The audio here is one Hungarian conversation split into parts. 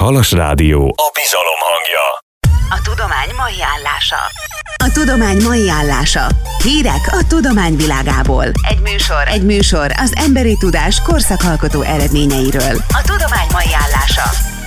Halas Rádió, a bizalom hangja. A tudomány mai állása. A tudomány mai állása. Hírek a tudomány világából. Egy műsor az emberi tudás korszakalkotó eredményeiről. A tudomány mai állása.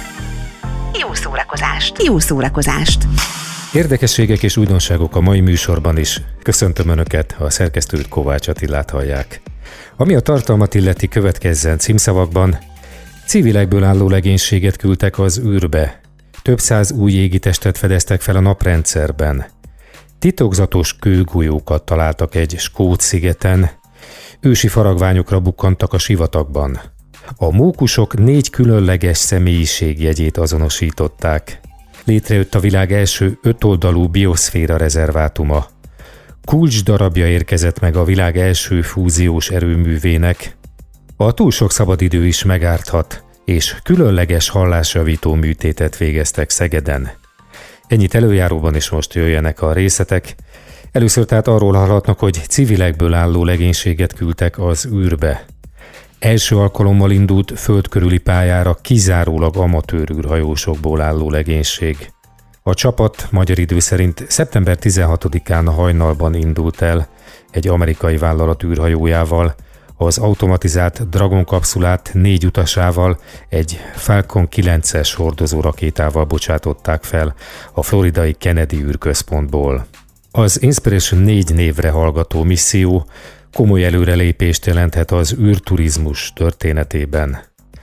Jó szórakozást! Érdekességek és újdonságok a mai műsorban is. Köszöntöm Önöket, a szerkesztőt, Kovács Attilát hallják. Ami a tartalmat illeti, következzen címszavakban. Civilekből álló legénységet küldtek az űrbe. Több száz új égitestet fedeztek fel a naprendszerben. Titokzatos kőgolyókat találtak egy skót szigeten. Ősi faragványokra bukkantak a sivatagban. A mókusok 4 különleges személyiségjegyét azonosították. Létrejött a világ első 5 oldalú bioszféra rezervátuma. Kulcsdarabja érkezett meg a világ első fúziós erőművének. A túl sok szabadidő is megárthat, és különleges hallásjavító műtétet végeztek Szegeden. Ennyit előjáróban, és most jöjjenek a részletek. Először tehát arról hallhatnak, hogy civilekből álló legénységet küldtek az űrbe. Első alkalommal indult földkörüli pályára kizárólag amatőr űrhajósokból álló legénység. A csapat magyar idő szerint szeptember 16-án hajnalban indult el egy amerikai vállalat űrhajójával, az automatizált Dragon kapszulát 4 utasával, egy Falcon 9-es hordozó rakétával bocsátották fel a floridai Kennedy űrközpontból. Az Inspiration 4 névre hallgató misszió komoly előrelépést jelenthet az űrturizmus történetében.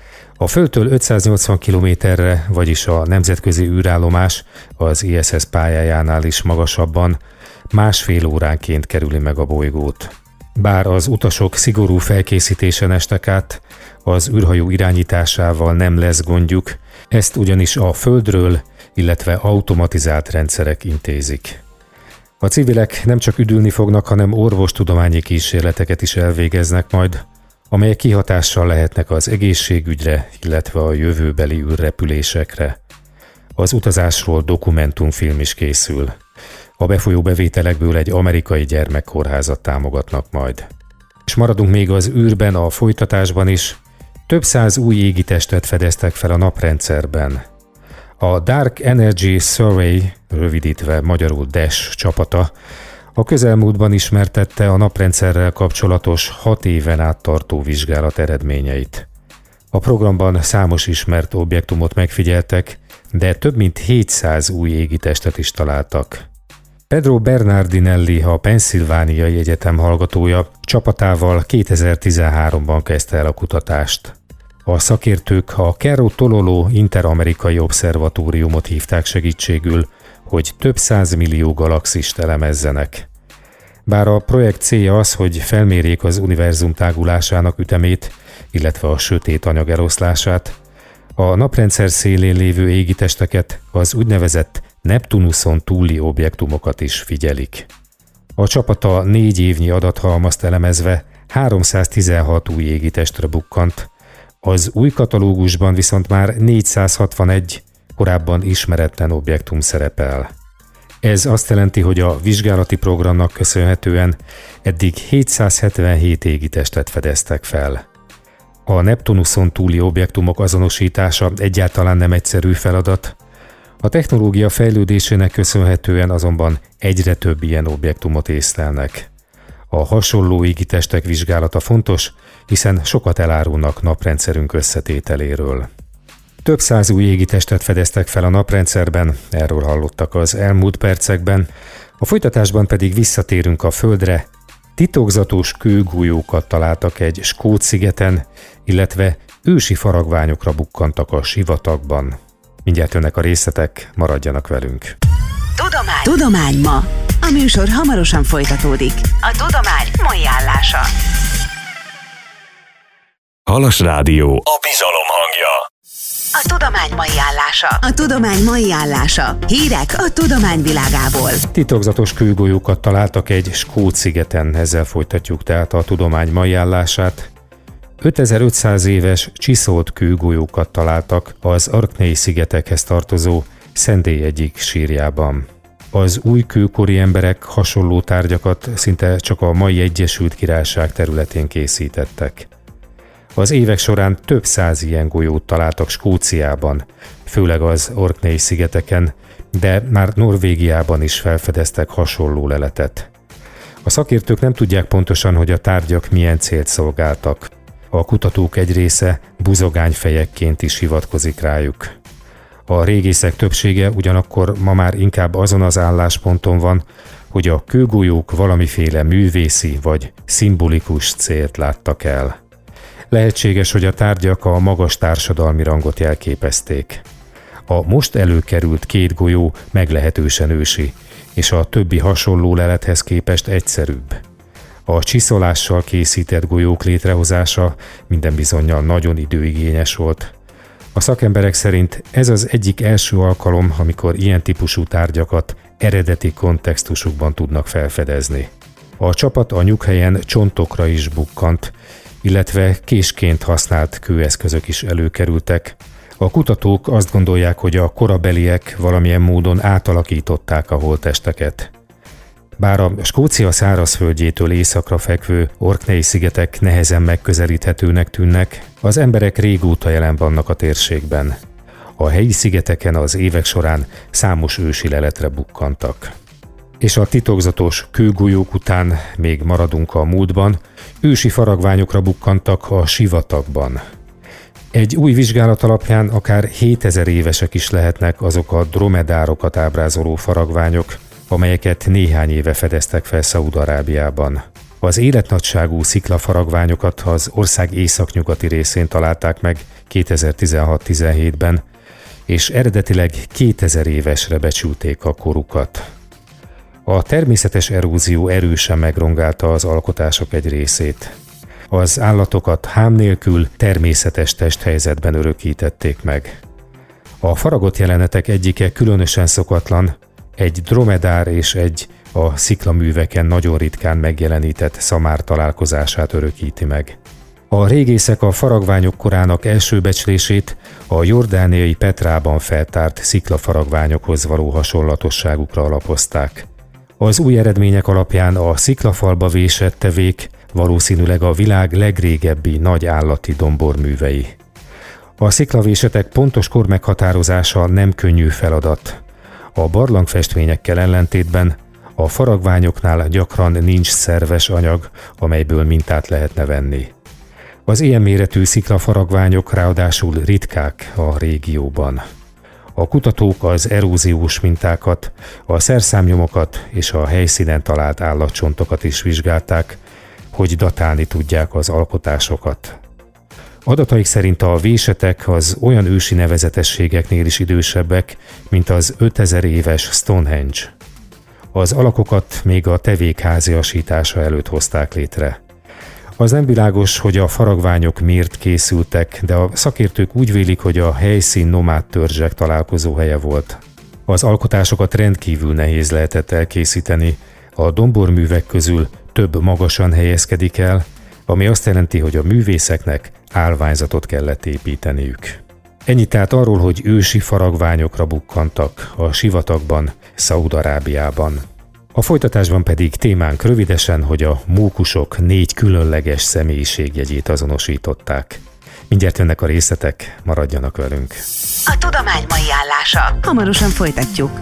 A Földtől 580 kilométerre, vagyis a nemzetközi űrállomás az ISS pályájánál is magasabban, 1,5 óránként kerüli meg a bolygót. Bár az utasok szigorú felkészítésen estek át, az űrhajó irányításával nem lesz gondjuk, ezt ugyanis a Földről, illetve automatizált rendszerek intézik. A civilek nem csak üdülni fognak, hanem orvostudományi kísérleteket is elvégeznek majd, amelyek kihatással lehetnek az egészségügyre, illetve a jövőbeli űrrepülésekre. Az utazásról dokumentumfilm is készül. A befolyó bevételekből egy amerikai gyermekkórházat támogatnak majd. És maradunk még az űrben, a folytatásban is. Több száz új égitestet fedeztek fel a naprendszerben. A Dark Energy Survey, rövidítve magyarul DESS csapata, a közelmúltban ismertette a naprendszerrel kapcsolatos 6 éven át tartó vizsgálat eredményeit. A programban számos ismert objektumot megfigyeltek, de több mint 700 új égitestet is találtak. Pedro Bernardinelli, a Pennsylvániai Egyetem hallgatója, csapatával 2013-ban kezdte el a kutatást. A szakértők a Cerro Tololo interamerikai obszervatóriumot hívták segítségül, hogy több 100 millió galaxist elemezzenek. Bár a projekt célja az, hogy felmérjék az univerzum tágulásának ütemét, illetve a sötét anyag eloszlását, a naprendszer szélén lévő égitesteket, az úgynevezett Neptunuson túli objektumokat is figyelik. A csapata 4 évnyi adathalmazt elemezve 316 új égitestre bukkant, az új katalógusban viszont már 461 korábban ismeretlen objektum szerepel. Ez azt jelenti, hogy a vizsgálati programnak köszönhetően eddig 777 égitestet fedeztek fel. A Neptunuson túli objektumok azonosítása egyáltalán nem egyszerű feladat, a technológia fejlődésének köszönhetően azonban egyre több ilyen objektumot észlelnek. A hasonló égitestek vizsgálata fontos, hiszen sokat elárulnak naprendszerünk összetételéről. Több száz új égitestet fedeztek fel a naprendszerben, erről hallottak az elmúlt percekben, a folytatásban pedig visszatérünk a Földre. Titokzatos kőgolyókat találtak egy skót szigeten, illetve ősi faragványokra bukkantak a sivatagban. Mindjárt jönnek a részletek, maradjanak velünk. Tudomány ma. A műsor hamarosan folytatódik. A tudomány mai állása. Halas Rádió, a bizalom hangja. A tudomány mai állása. A tudomány mai állása. Hírek a tudomány világából. Titokzatos kőgolyókat találtak egy skót szigeten, ezzel folytatjuk tehát a tudomány mai állását. 5500 éves csiszolt kőgolyókat találtak az Orkney-szigetekhez tartozó Szentély egyik sírjában. Az új kőkori emberek hasonló tárgyakat szinte csak a mai Egyesült Királyság területén készítettek. Az évek során több száz ilyen golyót találtak Skóciában, főleg az Orkney-szigeteken, de már Norvégiában is felfedeztek hasonló leletet. A szakértők nem tudják pontosan, hogy a tárgyak milyen célt szolgáltak. A kutatók egy része buzogányfejekként is hivatkozik rájuk. A régészek többsége ugyanakkor ma már inkább azon az állásponton van, hogy a kőgolyók valamiféle művészi vagy szimbolikus célt láttak el. Lehetséges, hogy a tárgyak a magas társadalmi rangot jelképezték. A most előkerült 2 golyó meglehetősen ősi, és a többi hasonló lelethez képest egyszerűbb. A csiszolással készített golyók létrehozása minden bizonnyal nagyon időigényes volt. A szakemberek szerint ez az egyik első alkalom, amikor ilyen típusú tárgyakat eredeti kontextusukban tudnak felfedezni. A csapat a nyughelyen csontokra is bukkant, illetve késként használt kőeszközök is előkerültek. A kutatók azt gondolják, hogy a korabeliek valamilyen módon átalakították a holttesteket. Bár a Skócia szárazföldjétől északra fekvő Orkney-szigetek nehezen megközelíthetőnek tűnnek, az emberek régóta jelen vannak a térségben. A helyi szigeteken az évek során számos ősi leletre bukkantak. És a titokzatos kőgolyók után még maradunk a múltban, ősi faragványokra bukkantak a sivatagban. Egy új vizsgálat alapján akár 7000 évesek is lehetnek azok a dromedárokat ábrázoló faragványok, amelyeket néhány éve fedeztek fel Szaúd-Arábiában. Az életnagyságú sziklafaragványokat az ország északnyugati részén találták meg 2016-17-ben, és eredetileg 2000 évesre becsülték a korukat. A természetes erózió erősen megrongálta az alkotások egy részét. Az állatokat hám nélkül természetes testhelyzetben örökítették meg. A faragott jelenetek egyike különösen szokatlan, egy dromedár és egy a sziklaműveken nagyon ritkán megjelenített szamár találkozását örökíti meg. A régészek a faragványok korának első becslését a jordániai Petrában feltárt sziklafaragványokhoz való hasonlatosságukra alapozták. Az új eredmények alapján a sziklafalba vésett tevék valószínűleg a világ legrégebbi nagy állati domborművei. A sziklavésetek pontos kor meghatározása nem könnyű feladat. A barlangfestményekkel ellentétben a faragványoknál gyakran nincs szerves anyag, amelyből mintát lehetne venni. Az ilyen méretű sziklafaragványok ráadásul ritkák a régióban. A kutatók az eróziós mintákat, a szerszámnyomokat és a helyszínen talált állatcsontokat is vizsgálták, hogy datálni tudják az alkotásokat. Adataik szerint a vésetek az olyan ősi nevezetességeknél is idősebbek, mint az 5000 éves Stonehenge. Az alakokat még a tevék háziasítása előtt hozták létre. Az nem világos, hogy a faragványok miért készültek, de a szakértők úgy vélik, hogy a helyszín nomád törzsek találkozóhelye volt. Az alkotásokat rendkívül nehéz lehetett elkészíteni, a domborművek közül több magasan helyezkedik el, ami azt jelenti, hogy a művészeknek állványzatot kellett építeniük. Ennyi tehát arról, hogy ősi faragványokra bukkantak a sivatagban, Szaúd-Arábiában. A folytatásban pedig témánk rövidesen, hogy a mókusok 4 különleges személyiségjegyét azonosították. Mindjárt jönnek a részletek, maradjanak velünk. A tudomány mai állása. Hamarosan folytatjuk.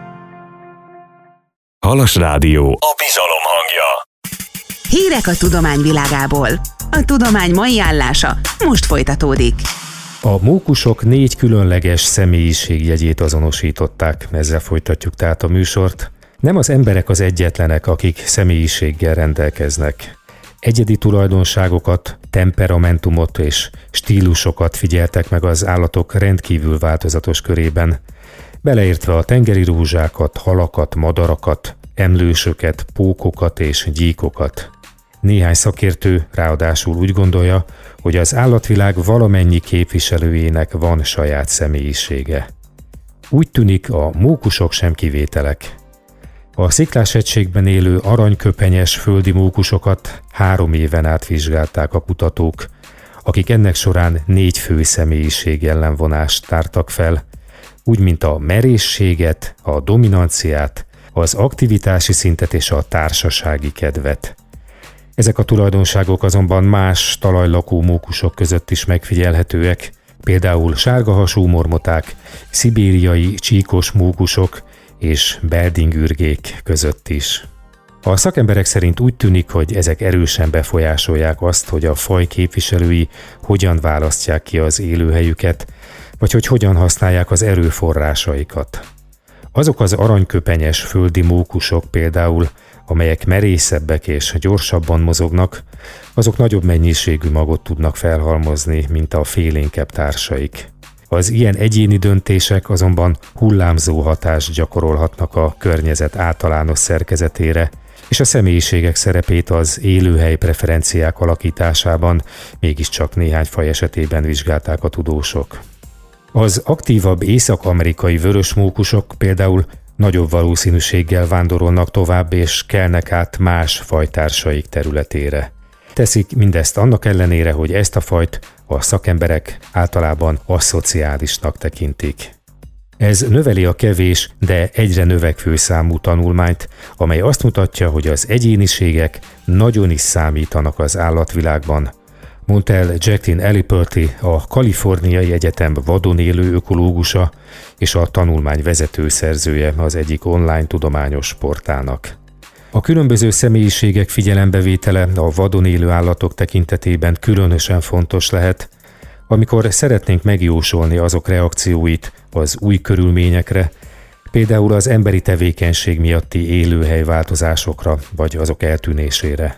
Halas Rádió, a bizalom hangja. Hírek a tudomány világából. A tudomány mai állása most folytatódik. A mókusok 4 különleges személyiségjegyét azonosították, ezzel folytatjuk tehát a műsort. Nem az emberek az egyetlenek, akik személyiséggel rendelkeznek. Egyedi tulajdonságokat, temperamentumot és stílusokat figyeltek meg az állatok rendkívül változatos körében, beleértve a tengeri rózsákat, halakat, madarakat, emlősöket, pókokat és gyíkokat. Néhány szakértő ráadásul úgy gondolja, hogy az állatvilág valamennyi képviselőjének van saját személyisége. Úgy tűnik, a mókusok sem kivételek. A Sziklás-hegységben élő aranyköpenyes földi mókusokat 3 éven át vizsgálták a kutatók, akik ennek során 4 fő személyiség ellenvonást tártak fel, úgy mint a merészséget, a dominanciát, az aktivitási szintet és a társasági kedvet. Ezek a tulajdonságok azonban más talajlakó mókusok között is megfigyelhetőek, például sárgahasú mormoták, szibériai csíkos mókusok és beldingürgék között is. A szakemberek szerint úgy tűnik, hogy ezek erősen befolyásolják azt, hogy a faj képviselői hogyan választják ki az élőhelyüket, vagy hogy hogyan használják az erőforrásaikat. Azok az aranyköpenyes földi mókusok például, amelyek merészebbek és gyorsabban mozognak, azok nagyobb mennyiségű magot tudnak felhalmozni, mint a félénkebb társaik. Az ilyen egyéni döntések azonban hullámzó hatást gyakorolhatnak a környezet általános szerkezetére, és a személyiségek szerepét az élőhely preferenciák alakításában mégiscsak néhány faj esetében vizsgálták a tudósok. Az aktívabb észak-amerikai vörösmókusok például nagyobb valószínűséggel vándorolnak tovább és kelnek át más fajtársaik területére. Teszik mindezt annak ellenére, hogy ezt a fajt a szakemberek általában aszociálisnak tekintik. Ez növeli a kevés, de egyre növekvő számú tanulmányt, amely azt mutatja, hogy az egyéniségek nagyon is számítanak az állatvilágban, mondta el Jacqueline Aliperti, a Kaliforniai Egyetem vadon élő ökológusa és a tanulmány vezetőszerzője az egyik online tudományos portálnak. A különböző személyiségek figyelembevétele a vadon élő állatok tekintetében különösen fontos lehet, amikor szeretnénk megjósolni azok reakcióit az új körülményekre, például az emberi tevékenység miatti élőhelyváltozásokra vagy azok eltűnésére.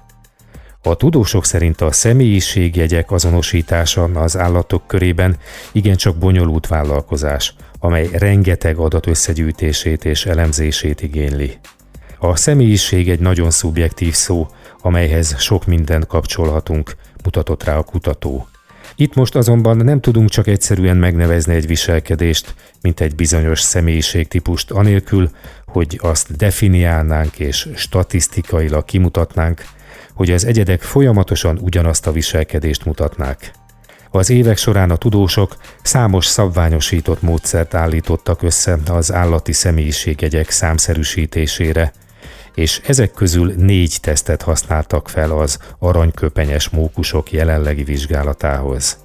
A tudósok szerint a személyiségjegyek azonosítása az állatok körében igencsak bonyolult vállalkozás, amely rengeteg adat összegyűjtését és elemzését igényli. A személyiség egy nagyon szubjektív szó, amelyhez sok mindent kapcsolhatunk, mutatott rá a kutató. Itt most azonban nem tudunk csak egyszerűen megnevezni egy viselkedést, mint egy bizonyos személyiségtípust anélkül, hogy azt definiálnánk és statisztikailag kimutatnánk, hogy az egyedek folyamatosan ugyanazt a viselkedést mutatnák. Az évek során a tudósok számos szabványosított módszert állítottak össze az állati személyiségjegyek számszerűsítésére, és ezek közül 4 tesztet használtak fel az aranyköpenyes mókusok jelenlegi vizsgálatához.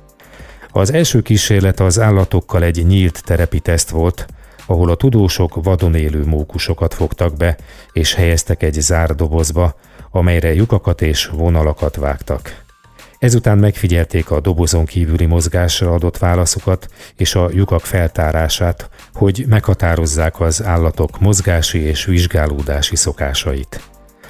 Az első kísérlet az állatokkal egy nyílt terepi teszt volt, ahol a tudósok vadon élő mókusokat fogtak be, és helyeztek egy zárt dobozba, amelyre lyukakat és vonalakat vágtak. Ezután megfigyelték a dobozon kívüli mozgásra adott válaszokat és a lyukak feltárását, hogy meghatározzák az állatok mozgási és vizsgálódási szokásait.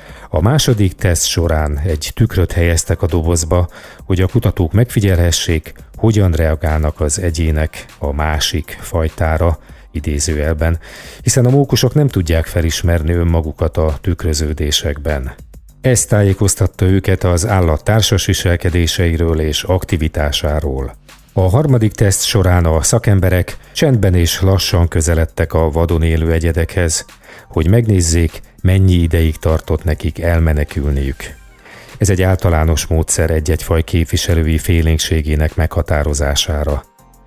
A második teszt során egy tükröt helyeztek a dobozba, hogy a kutatók megfigyelhessék, hogyan reagálnak az egyének a másik fajtára, idézőjelben, hiszen a mókusok nem tudják felismerni önmagukat a tükröződésekben. Ez tájékoztatta őket az állat társas viselkedéseiről és aktivitásáról. A harmadik teszt során a szakemberek csendben és lassan közeledtek a vadon élő egyedekhez, hogy megnézzék, mennyi ideig tartott nekik elmenekülniük. Ez egy általános módszer egy-egy faj képviselői félénkségének meghatározására.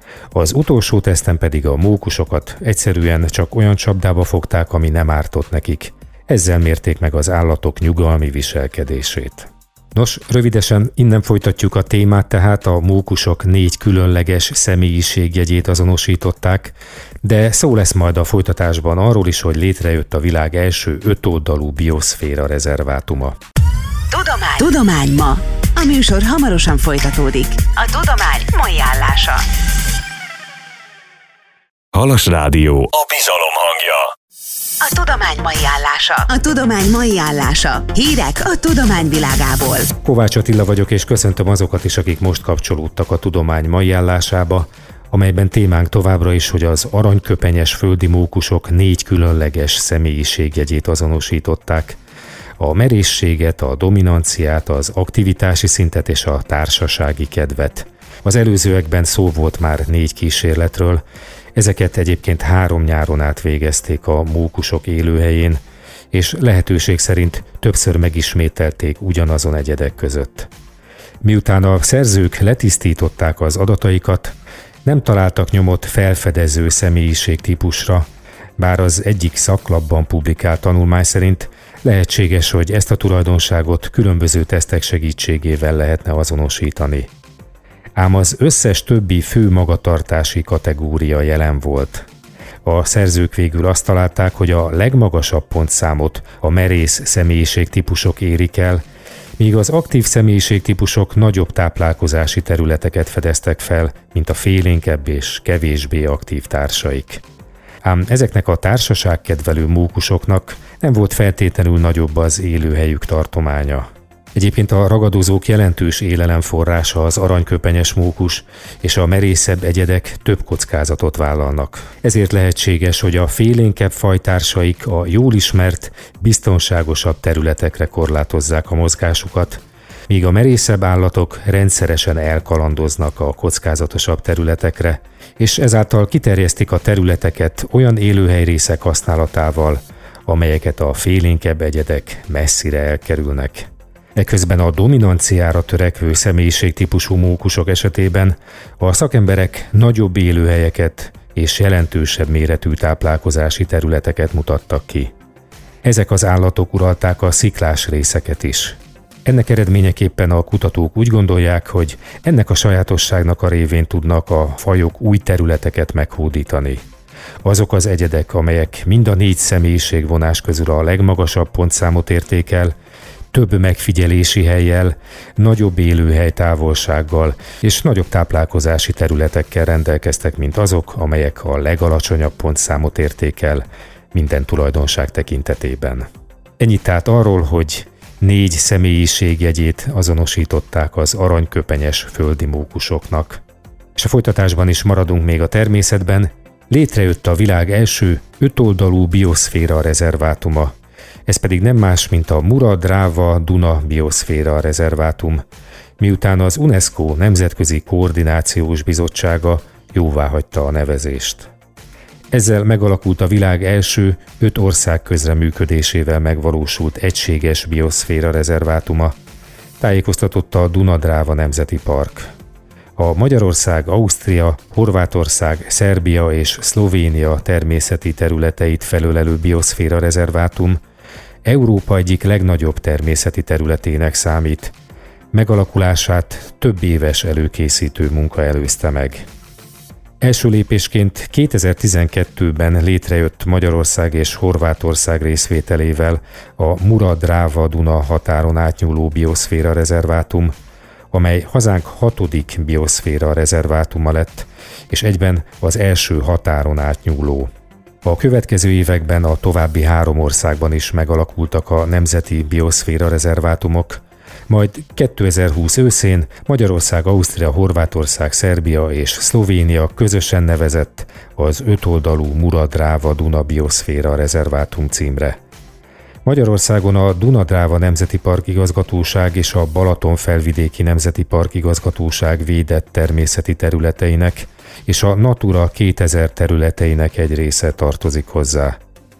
Az utolsó teszten pedig a mókusokat egyszerűen csak olyan csapdába fogták, ami nem ártott nekik. Ezzel mérték meg az állatok nyugalmi viselkedését. Nos, rövidesen innen folytatjuk a témát, tehát a mókusok 4 különleges személyiségjegyét azonosították, de szó lesz majd a folytatásban arról is, hogy létrejött a világ első 5-oldalú bioszféra rezervátuma. Tudomány ma. A műsor hamarosan folytatódik. A tudomány mai állása. Halas Rádió, a bizalom hangja. A tudomány mai állása. A tudomány mai állása. Hírek a tudomány világából. Kovács Attila vagyok, és köszöntöm azokat is, akik most kapcsolódtak a tudomány mai állásába, amelyben témánk továbbra is, hogy az aranyköpenyes földi mókusok 4 különleges személyiségjegyét azonosították. A merészséget, a dominanciát, az aktivitási szintet és a társasági kedvet. Az előzőekben szó volt már 4 kísérletről, ezeket egyébként 3 nyáron át végezték a mókusok élőhelyén, és lehetőség szerint többször megismételték ugyanazon egyedek között. Miután a szerzők letisztították az adataikat, nem találtak nyomot felfedező személyiségtípusra, bár az egyik szaklapban publikált tanulmány szerint Lehetséges, hogy ezt a tulajdonságot különböző tesztek segítségével lehetne azonosítani. Ám az összes többi fő magatartási kategória jelen volt. A szerzők végül azt találták, hogy a legmagasabb pontszámot a merész személyiségtípusok érik el, míg az aktív személyiségtípusok nagyobb táplálkozási területeket fedeztek fel, mint a félénkebb és kevésbé aktív társaik. Ám ezeknek a társaságkedvelő mókusoknak nem volt feltétlenül nagyobb az élőhelyük tartománya. Egyébként a ragadozók jelentős élelemforrása az aranyköpenyes mókus, és a merészebb egyedek több kockázatot vállalnak. Ezért lehetséges, hogy a félénkebb fajtársaik a jól ismert, biztonságosabb területekre korlátozzák a mozgásukat, míg a merészebb állatok rendszeresen elkalandoznak a kockázatosabb területekre, és ezáltal kiterjesztik a területeket olyan élőhelyrészek használatával, amelyeket a félénkebb egyedek messzire elkerülnek. Eközben a dominanciára törekvő személyiségtípusú mókusok esetében a szakemberek nagyobb élőhelyeket és jelentősebb méretű táplálkozási területeket mutattak ki. Ezek az állatok uralták a sziklás részeket is. Ennek eredményeképpen a kutatók úgy gondolják, hogy ennek a sajátosságnak a révén tudnak a fajok új területeket meghódítani. Azok az egyedek, amelyek mind a 4 személyiségvonás közül a legmagasabb pontszámot érték el, több megfigyelési hellyel, nagyobb élőhely távolsággal és nagyobb táplálkozási területekkel rendelkeztek, mint azok, amelyek a legalacsonyabb pontszámot érték el minden tulajdonság tekintetében. Ennyit tehát arról, hogy 4 személyiségjegyét azonosították az aranyköpenyes földi mókusoknak. És a folytatásban is maradunk még a természetben. Létrejött a világ első 5-oldalú bioszféra rezervátuma. Ez pedig nem más, mint a Mura-Dráva-Duna bioszféra rezervátum, miután az UNESCO Nemzetközi Koordinációs Bizottsága jóváhagyta a nevezést. Ezzel megalakult a világ első 5 ország közreműködésével megvalósult egységes bioszféra rezervátuma, tájékoztatott a Duna-Dráva Nemzeti Park. A Magyarország, Ausztria, Horvátország, Szerbia és Szlovénia természeti területeit felölelő bioszféra rezervátum Európa egyik legnagyobb természeti területének számít. Megalakulását több éves előkészítő munka előzte meg. Első lépésként 2012-ben létrejött Magyarország és Horvátország részvételével a Mura-Dráva-Duna határon átnyúló bioszféra rezervátum, amely hazánk 6. bioszféra rezervátuma lett, és egyben az első határon átnyúló. A következő években a további 3 országban is megalakultak a nemzeti bioszféra rezervátumok, majd 2020 őszén Magyarország, Ausztria, Horvátország, Szerbia és Szlovénia közösen nevezett az 5-oldalú Mura-Dráva-Duna bioszféra rezervátum címre. Magyarországon a Duna-Dráva Nemzeti Park Igazgatóság és a Balaton-felvidéki Nemzeti Park Igazgatóság védett természeti területeinek és a Natura 2000 területeinek egy része tartozik hozzá.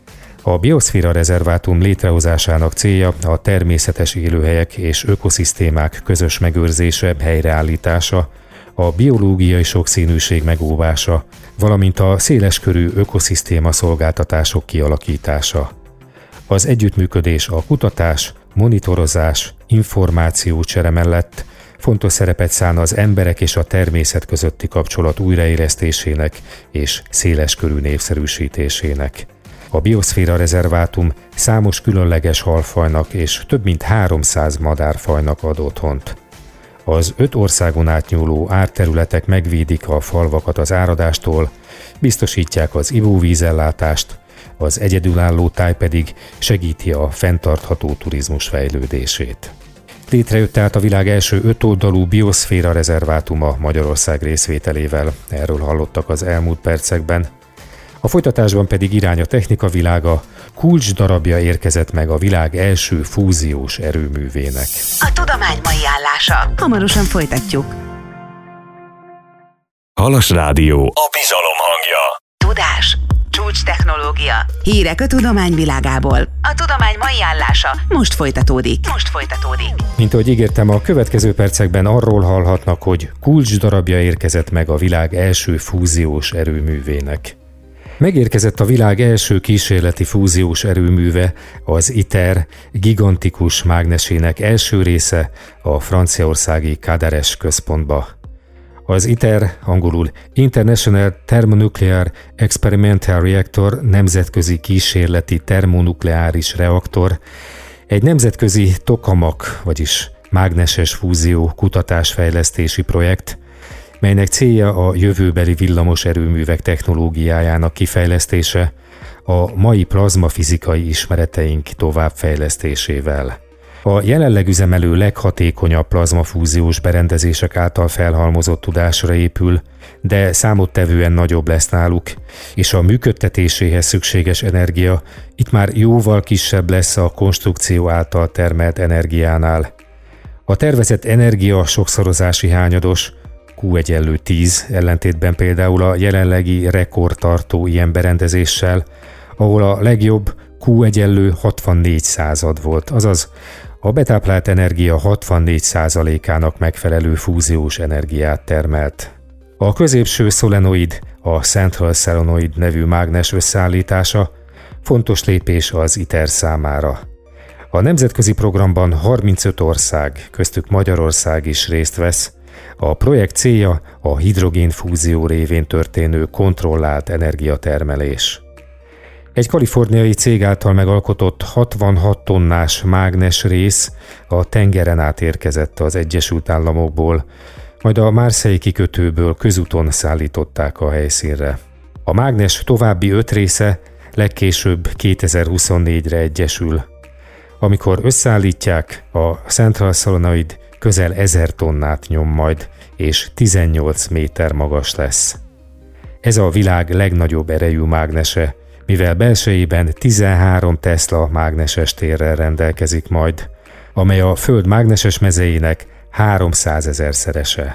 A bioszféra rezervátum létrehozásának célja a természetes élőhelyek és ökoszisztémák közös megőrzése, helyreállítása, a biológiai sokszínűség megóvása, valamint a széleskörű ökoszisztéma szolgáltatások kialakítása. Az együttműködés a kutatás, monitorozás, információcsere mellett fontos szerepet szán az emberek és a természet közötti kapcsolat újraélesztésének és széleskörű népszerűsítésének. A bioszféra rezervátum számos különleges halfajnak és több mint 300 madárfajnak ad otthont. Az 5 országon átnyúló árterületek megvédik a falvakat az áradástól, biztosítják az ivóvízellátást, az egyedülálló táj pedig segíti a fenntartható turizmus fejlődését. Létrejött tehát a világ első 5-oldalú bioszféra rezervátuma Magyarország részvételével, erről hallottak az elmúlt percekben. A folytatásban pedig irány a technika világa, kulcs darabja érkezett meg a világ első fúziós erőművének. A tudomány mai állása. Hamarosan folytatjuk. Halas Rádió, a bizalom hangja. Tudás, csúcs technológia, hírek a tudomány világából. A tudomány mai állása most folytatódik. Mint ahogy ígértem, a következő percekben arról hallhatnak, hogy kulcs darabja érkezett meg a világ első fúziós erőművének. Megérkezett a világ első kísérleti fúziós erőműve, az ITER gigantikus mágnesének első része a franciaországi Cadarache központba. Az ITER, angolul International Thermonuclear Experimental Reactor, nemzetközi kísérleti termonukleáris reaktor, egy nemzetközi tokamak, vagyis mágneses fúzió kutatásfejlesztési projekt, melynek célja a jövőbeli villamos erőművek technológiájának kifejlesztése a mai plazmafizikai ismereteink továbbfejlesztésével. A jelenleg üzemelő leghatékonyabb plazmafúziós berendezések által felhalmozott tudásra épül, de számottevően nagyobb lesz náluk, és a működtetéséhez szükséges energia itt már jóval kisebb lesz a konstrukció által termelt energiánál. A tervezett energia sokszorozási hányados, Q=10, ellentétben például a jelenlegi rekordtartó ilyen berendezéssel, ahol a legjobb Q=64 volt, azaz a betáplált energia 64%-ának megfelelő fúziós energiát termelt. A középső szolenoid, a Central Solenoid nevű mágnes összeállítása fontos lépés az ITER számára. A nemzetközi programban 35 ország, köztük Magyarország is részt vesz. A projekt célja a hidrogénfúzió révén történő kontrollált energiatermelés. Egy kaliforniai cég által megalkotott 66 tonnás mágnes rész a tengeren át érkezett az Egyesült Államokból, majd a Marseille kikötőből közúton szállították a helyszínre. A mágnes további 5 része legkésőbb 2024-re egyesül. Amikor összeállítják, a Central Solenoid közel 1000 tonnát nyom majd, és 18 méter magas lesz. Ez a világ legnagyobb erejű mágnese, mivel belsejében 13 Tesla mágneses térrel rendelkezik majd, amely a Föld mágneses mezejének 300 000-szerese.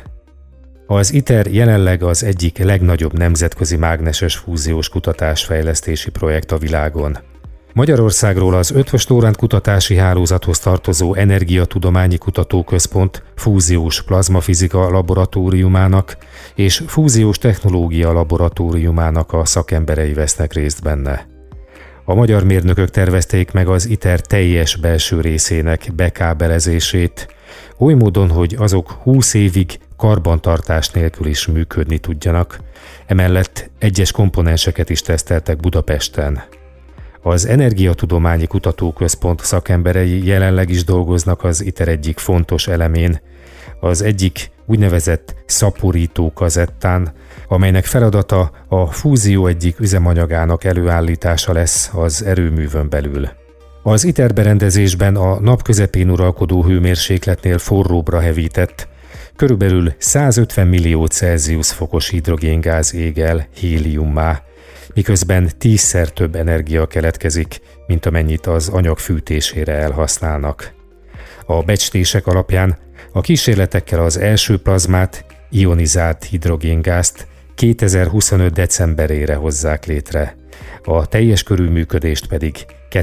Az ITER jelenleg az egyik legnagyobb nemzetközi mágneses fúziós kutatásfejlesztési projekt a világon. Magyarországról az Eötvös Loránd Kutatási Hálózathoz tartozó Energiatudományi Kutatóközpont fúziós plazmafizika laboratóriumának és fúziós technológia laboratóriumának a szakemberei vesznek részt benne. A magyar mérnökök tervezték meg az ITER teljes belső részének bekábelezését, oly módon, hogy azok 20 évig karbantartás nélkül is működni tudjanak, emellett egyes komponenseket is teszteltek Budapesten. Az Energiatudományi Kutatóközpont szakemberei jelenleg is dolgoznak az ITER egyik fontos elemén, az egyik úgynevezett szaporító kazettán, amelynek feladata a fúzió egyik üzemanyagának előállítása lesz az erőművön belül. Az ITER berendezésben a nap közepén uralkodó hőmérsékletnél forróbbra hevített, körülbelül 150 millió Celsius fokos hidrogéngáz ég el héliummá, miközben 10-szer több energia keletkezik, mint amennyit az anyag fűtésére elhasználnak. A becslések alapján a kísérletekkel az első plazmát, ionizált hidrogéngázt 2025. decemberére hozzák létre, a teljes körű működést pedig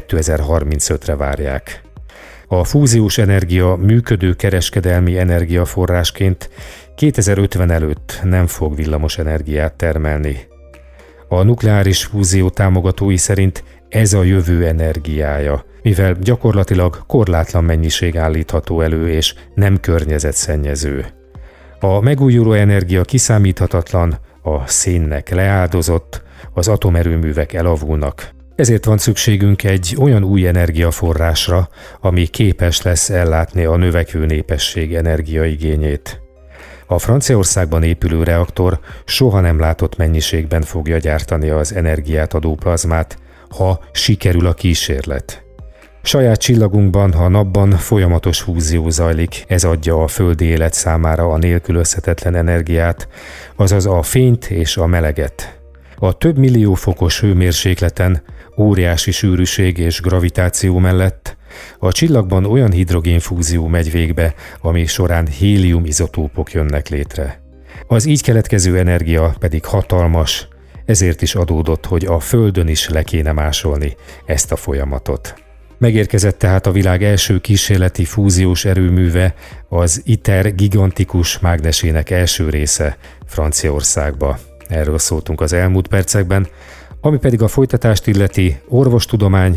2035-re várják. A fúziós energia működő kereskedelmi energiaforrásként 2050 előtt nem fog villamos energiát termelni. A nukleáris fúzió támogatói szerint ez a jövő energiája, mivel gyakorlatilag korlátlan mennyiség állítható elő és nem környezetszennyező. A megújuló energia kiszámíthatatlan, a szénnek leáldozott, az atomerőművek elavulnak. Ezért van szükségünk egy olyan új energiaforrásra, ami képes lesz ellátni a növekvő népesség energiaigényét. A Franciaországban épülő reaktor soha nem látott mennyiségben fogja gyártani az energiát adó plazmát, ha sikerül a kísérlet. Saját csillagunkban, a napban folyamatos fúzió zajlik, ez adja a földi élet számára a nélkülözhetetlen energiát, azaz a fényt és a meleget. A több millió fokos hőmérsékleten, óriási sűrűség és gravitáció mellett a csillagban olyan hidrogénfúzió megy végbe, ami során héliumizotópok jönnek létre. Az így keletkező energia pedig hatalmas, ezért is adódott, hogy a Földön is le kéne másolni ezt a folyamatot. Megérkezett tehát a világ első kísérleti fúziós erőműve, az ITER gigantikus mágnesének első része Franciaországba. Erről szóltunk az elmúlt percekben. Ami pedig a folytatást illeti, orvostudomány,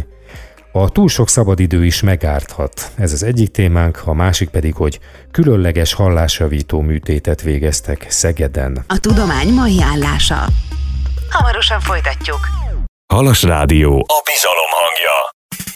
a túl sok szabadidő is megárthat. Ez az egyik témánk, a másik pedig, hogy különleges hallásjavító műtétet végeztek Szegeden. A tudomány mai állása. Hamarosan folytatjuk. Halas Rádió, a bizalom hangja.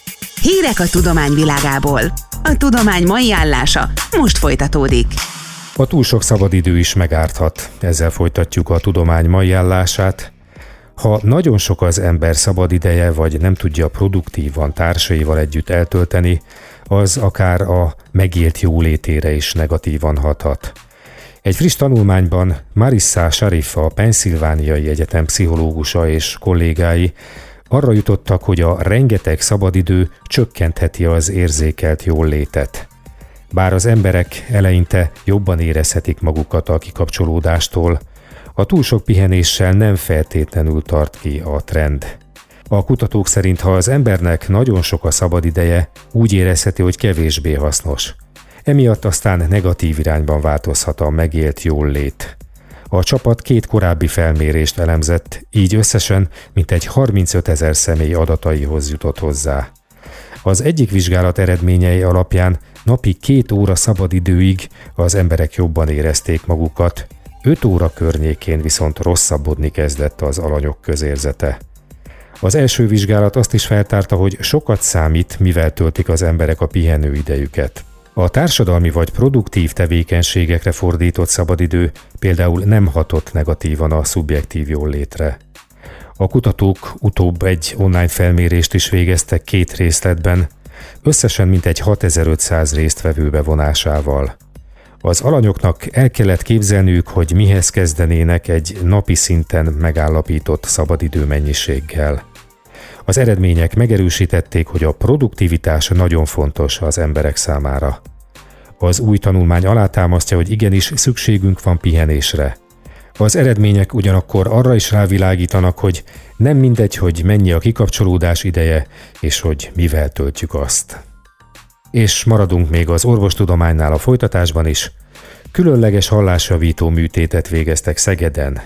Hírek a tudomány világából. A tudomány mai állása most folytatódik. A túl sok szabadidő is megárthat. Ezzel folytatjuk a tudomány mai állását. Ha nagyon sok az ember szabadideje, vagy nem tudja produktívan társaival együtt eltölteni, az akár a megélt jólétére is negatívan hathat. Egy friss tanulmányban Marissa Sharif, a Pennsylvániai Egyetem pszichológusa és kollégái arra jutottak, hogy a rengeteg szabadidő csökkentheti az érzékelt jólétet. Bár az emberek eleinte jobban érezhetik magukat a kikapcsolódástól, a túl sok pihenéssel nem feltétlenül tart ki a trend. A kutatók szerint, ha az embernek nagyon sok a szabadideje, úgy érezheti, hogy kevésbé hasznos. Emiatt aztán negatív irányban változhat a megélt jólét. A csapat 2 korábbi felmérést elemzett, így összesen mintegy 35 000 személy adataihoz jutott hozzá. Az egyik vizsgálat eredményei alapján napi 2 óra szabadidőig az emberek jobban érezték magukat, 5 óra környékén viszont rosszabbodni kezdett az alanyok közérzete. Az első vizsgálat azt is feltárta, hogy sokat számít, mivel töltik az emberek a pihenő idejüket. A társadalmi vagy produktív tevékenységekre fordított szabadidő például nem hatott negatívan a szubjektív jóllétre. A kutatók utóbb egy online felmérést is végeztek 2 részletben, összesen mintegy 6500 résztvevő bevonásával. Az alanyoknak el kellett képzelniük, hogy mihez kezdenének egy napi szinten megállapított szabadidő mennyiséggel. Az eredmények megerősítették, hogy a produktivitás nagyon fontos az emberek számára. Az új tanulmány alátámasztja, hogy igenis szükségünk van pihenésre. Az eredmények ugyanakkor arra is rávilágítanak, hogy nem mindegy, hogy mennyi a kikapcsolódás ideje, és hogy mivel töltjük azt. És maradunk még az orvostudománynál a folytatásban is. Különleges hallásjavító műtétet végeztek Szegeden.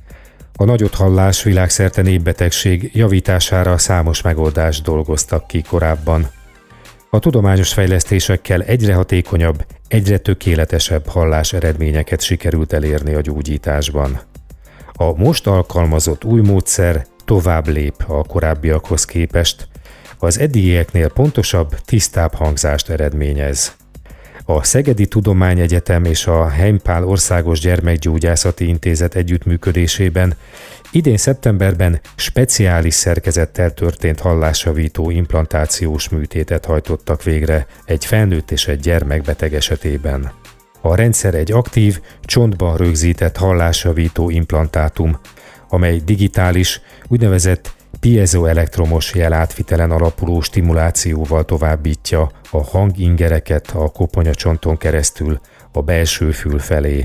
A nagyothallás világszerte népbetegség javítására számos megoldást dolgoztak ki korábban. A tudományos fejlesztésekkel egyre hatékonyabb, egyre tökéletesebb hallás eredményeket sikerült elérni a gyógyításban. A most alkalmazott új módszer tovább lép a korábbiakhoz képest, az eddigieknél pontosabb, tisztább hangzást eredményez. A Szegedi Tudományegyetem és a Heimpál Országos Gyermekgyógyászati Intézet együttműködésében idén szeptemberben speciális szerkezettel történt hallásjavító implantációs műtétet hajtottak végre egy felnőtt és egy gyermekbeteg esetében. A rendszer egy aktív, csontban rögzített hallásjavító implantátum, amely digitális, úgynevezett piezoelektromos jelátvitelen alapuló stimulációval továbbítja a hangingereket a koponyacsonton keresztül a belső fül felé.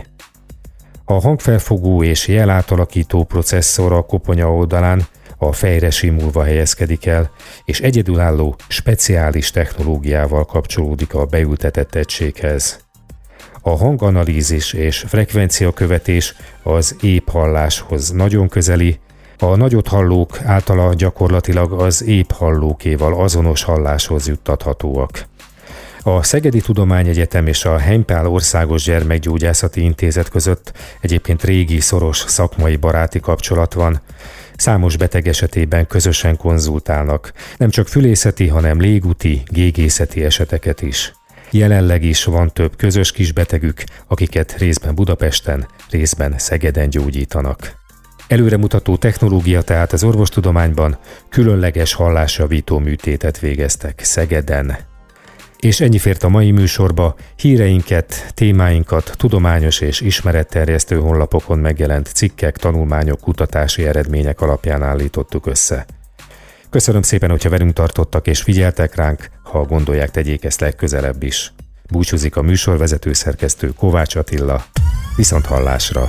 A hangfelfogó és jelátalakító processzor a koponya oldalán a fejre simulva helyezkedik el, és egyedülálló, speciális technológiával kapcsolódik a beültetett egységhez. A hanganalízis és frekvenciakövetés az épp halláshoz nagyon közeli, a nagyothallók általa gyakorlatilag az épp hallókéval azonos halláshoz juttathatóak. A Szegedi Tudományegyetem és a Heimpál Országos Gyermekgyógyászati Intézet között egyébként régi, szoros szakmai baráti kapcsolat van. Számos beteg esetében közösen konzultálnak, nem csak fülészeti, hanem légúti, gégészeti eseteket is. Jelenleg is van több közös kisbetegük, akiket részben Budapesten, részben Szegeden gyógyítanak. Előremutató technológia tehát az orvostudományban, különleges hallásjavító műtétet végeztek Szegeden. És ennyi fért a mai műsorba, híreinket, témáinkat tudományos és ismeretterjesztő honlapokon megjelent cikkek, tanulmányok, kutatási eredmények alapján állítottuk össze. Köszönöm szépen, hogyha velünk tartottak és figyeltek ránk, ha gondolják, tegyék ezt legközelebb is. Búcsúzik a műsorvezető szerkesztő Kovács Attila. Viszont hallásra!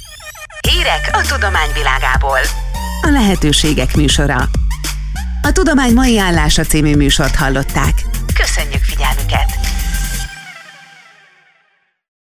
Hírek a tudomány világából. A lehetőségek műsora. A Tudomány mai állása című műsort hallották. Köszönjük figyelmüket!